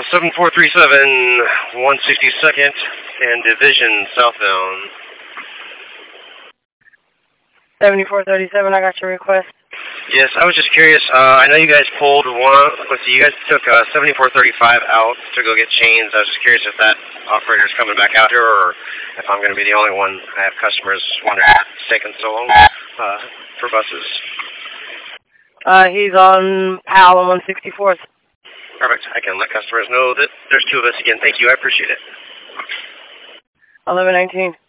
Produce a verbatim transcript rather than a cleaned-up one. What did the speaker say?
seven four three seven, one sixty-second, and Division southbound. seventy-four thirty-seven, I got your request. Yes, I was just curious. Uh, I know you guys pulled one. Let's see, you guys took uh, seventy-four thirty-five out to go get chains. I was just curious if that operator's coming back out here, or if I'm going to be the only one. I have customers wondering why it's taking so long uh, for buses. Uh, he's on Powell one sixty-fourth. Perfect. I can let customers know that there's two of us again. Thank you. I appreciate it. eleven nineteen.